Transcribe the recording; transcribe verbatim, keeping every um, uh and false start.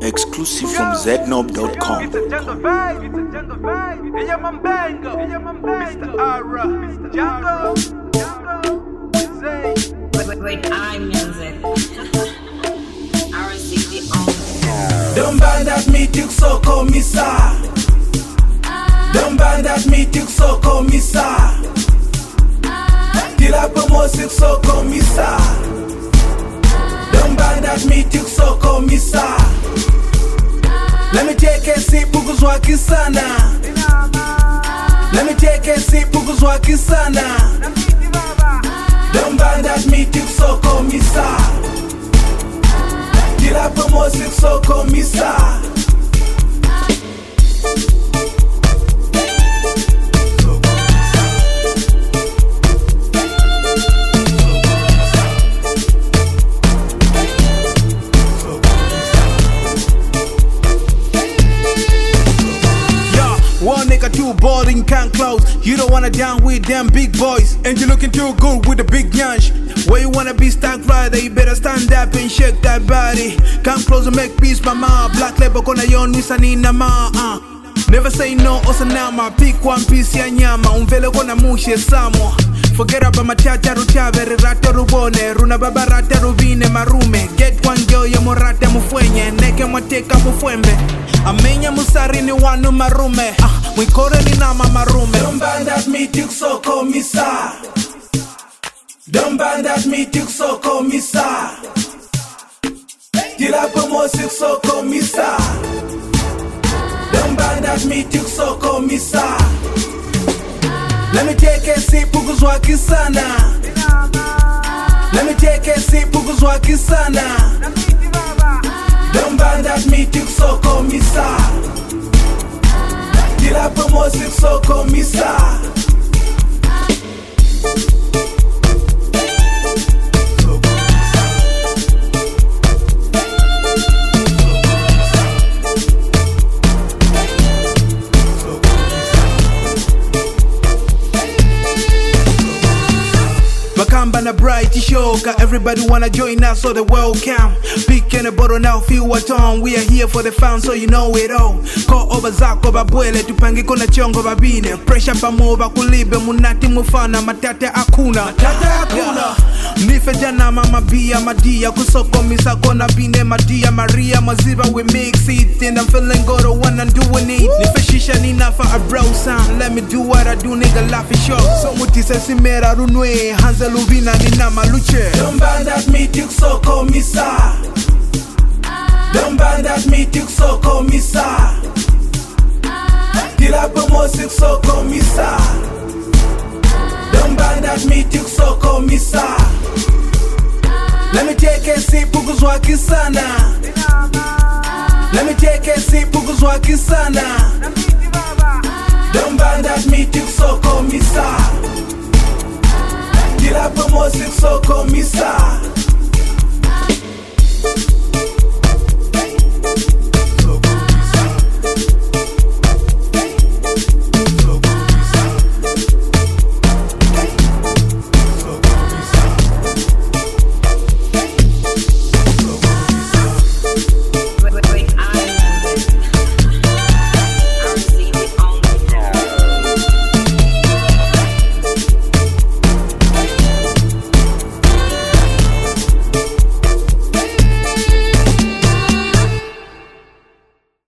Exclusive from zednob dot com. It's a jungle vibe, it's a jungle vibe. Ella Mambango, Ella Mambango. Mister Ara, Mister Jungle, Jungle, say. Wait, wait, I music. R C D on. Don't ban that meeting so commissar. Don't ban that meeting so commissar. Tira promotion so commissar. Don't ban that meeting so commissar. Let me take a sip kuzwa kisana. Let me take a sip kuzwa kisana. Don't ban that meeting so commissar. Tira promotion so commissar. One nigga too boring, can't close. You don't wanna down with them big boys, and you looking too good with the big yansh. Where you wanna be stuck right there, you better stand up and shake that body. Come close and make peace, mama. Black label kona yon wisanina ma. Uh. Never say no, osanama. Pick one piece ya nyama. Umvele kona mushe samo. Forget about my chacha ruchave, rata rubone, runa baba rata rubine marume. Get one girl ya morata mufwenye, neke mwateka mufwembe. Amenya musari ni wanu marume, ah, mwikore ni nama marume. Don't ban that meeting so commissar. Don't ban that meeting so commissar. Tira promotion so commissar. Don't ban that meeting so commissar. Let me take a sip kuzwa kisana. Let me take a sip kuzwa kisana. Don't ban that meeting so commissar. Tira promotion so commissar. Makamba na bright shoka, everybody wanna join us so they welcome. Pick and a bottle now, feel what on. We are here for the fans, so you know it all. Call over zako babwele, tupange kona chongo babine. Pressure pamoba kulibe, munati mufana, matate akuna. Matate akuna. Nife jana mama bia madia, kusoko misa kona bine madia Maria Maziba, we mix it and I'm feeling good, I wanna do it. Nife shisha nina for a bro sound, let me do what I do, nigga laugh it show. So muti se simera runwe, Hanza Luvina nina maluche. Don't ban that meeting so commissar. Don't ban that meeting so commissar. Tira promotion so commissar. Don't ban that meeting so commissar. Let me take a sip kuzwa kisana. Let me take a sip kuzwa kisana. Don't ban that meeting so commissar. Tira promotion so commissar.